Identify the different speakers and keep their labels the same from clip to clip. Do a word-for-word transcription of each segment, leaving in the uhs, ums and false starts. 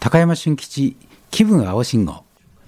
Speaker 1: 高山俊吉気分青信号。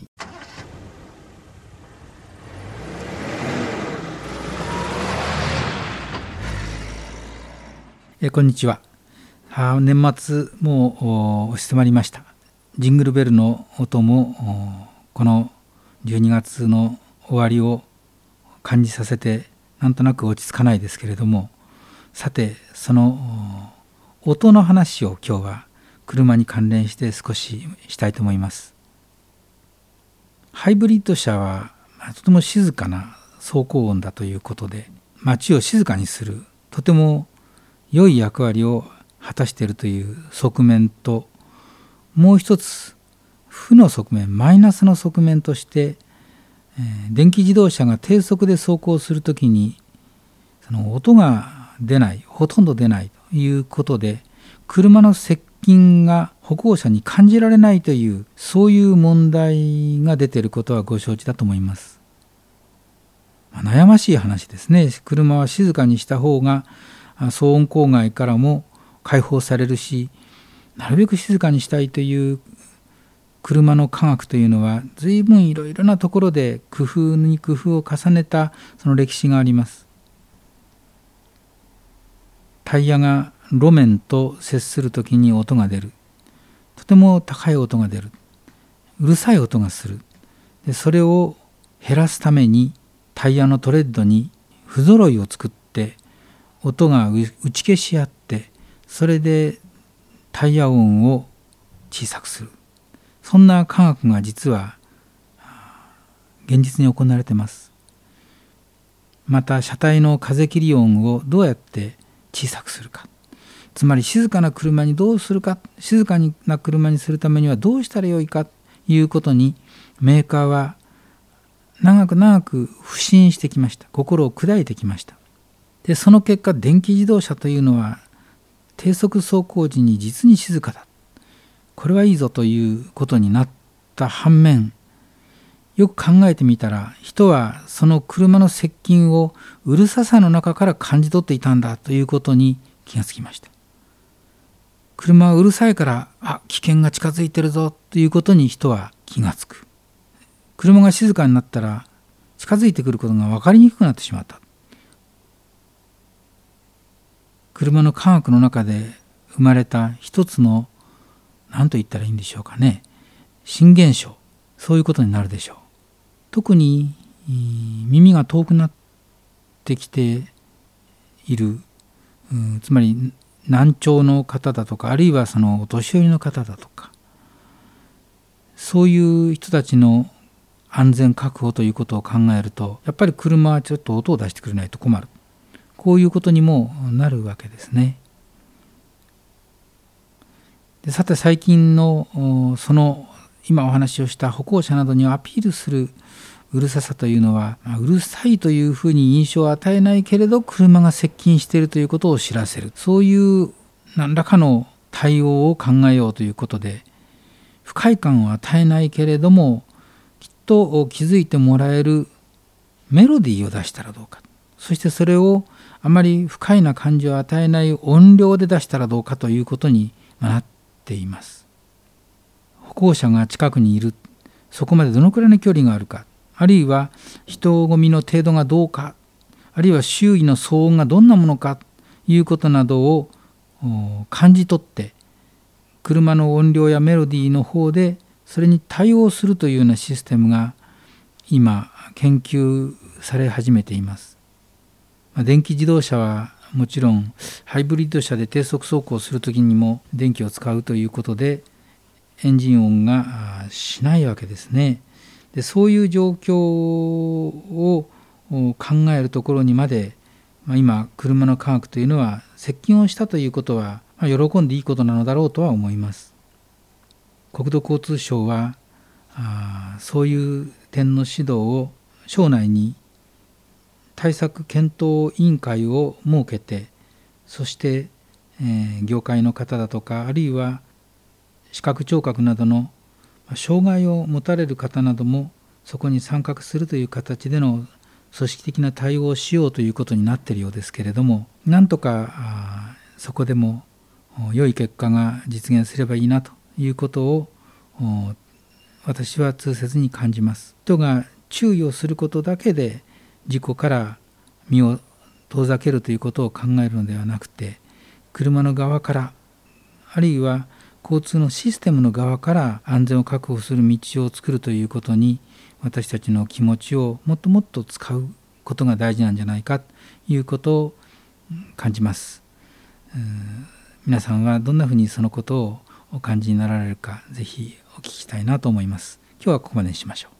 Speaker 2: えこんにちは。あ年末もう押し迫りました。ジングルベルの音もこのじゅうにがつの終わりを感じさせてなんとなく落ち着かないですけれども、さてその音の話を今日は車に関連して少ししたいと思います。ハイブリッド車はとても静かな走行音だということで、街を静かにするとても良い役割を果たしているという側面と、もう一つ負の側面、マイナスの側面として、えー、電気自動車が低速で走行するときにその音が出ない、ほとんど出ないということで、車の接近が歩行者に感じられないという、そういう問題が出ていることはご承知だと思います。まあ、悩ましい話ですね。車は静かにした方が騒音公害からも解放されるし、なるべく静かにしたいという車の科学というのは随分いろいろなところで工夫に工夫を重ねたその歴史があります。タイヤが路面と接するときに音が出る。とても高い音が出る。うるさい音がする。でそれを減らすためにタイヤのトレッドに不揃いを作って音が打ち消し合って、それでタイヤ音を小さくする。そんな科学が実は現実に行われています。また車体の風切り音をどうやって小さくするか、つまり静かな車にどうするか、静かな車にするためにはどうしたらよいかということに、メーカーは長く長く腐心してきました。心を砕いてきました。でその結果、電気自動車というのは低速走行時に実に静かだ、これはいいぞということになった反面、よく考えてみたら、人はその車の接近をうるささの中から感じ取っていたんだということに気がつきました。車はうるさいから、あ、危険が近づいてるぞということに人は気がつく。車が静かになったら近づいてくることが分かりにくくなってしまった。車の科学の中で生まれた一つの、何と言ったらいいんでしょうかね、新現象、そういうことになるでしょう。特に耳が遠くなってきている、うん、つまり難聴の方だとか、あるいはそのお年寄りの方だとか、そういう人たちの安全確保ということを考えると、やっぱり車はちょっと音を出してくれないと困る、こういうことにもなるわけですね。でさて、最近のその今お話をした歩行者などにアピールするうるささというのは、うるさいというふうに印象を与えないけれど車が接近しているということを知らせる、そういう何らかの対応を考えようということで、不快感を与えないけれどもきっと気づいてもらえるメロディーを出したらどうか、そしてそれをあまり不快な感じを与えない音量で出したらどうかということになっています。歩行者が近くにいる、そこまでどのくらいの距離があるか、あるいは人混みの程度がどうか、あるいは周囲の騒音がどんなものかということなどを感じ取って、車の音量やメロディーの方でそれに対応するというようなシステムが今研究され始めています。電気自動車はもちろんハイブリッド車で低速走行するときにも電気を使うということで、エンジン音がしないわけですね。でそういう状況を考えるところにまで、まあ、今車の科学というのは接近をしたということは、まあ、喜んでいいことなのだろうとは思います。国土交通省はあそういう点の指導を省内に対策検討委員会を設けて、そして、えー、業界の方だとか、あるいは視覚聴覚などの障害を持たれる方などもそこに参画するという形での組織的な対応をしようということになっているようですけれども、なんとかそこでも良い結果が実現すればいいなということを私は痛切に感じます。人が注意をすることだけで事故から身を遠ざけるということを考えるのではなくて、車の側からあるいは交通のシステムの側から安全を確保する道を作るということに、私たちの気持ちをもっともっと使うことが大事なんじゃないかということを感じます。皆さんはどんなふうにそのことをお感じになられるか、ぜひお聞きしたいなと思います。今日はここまでにしましょう。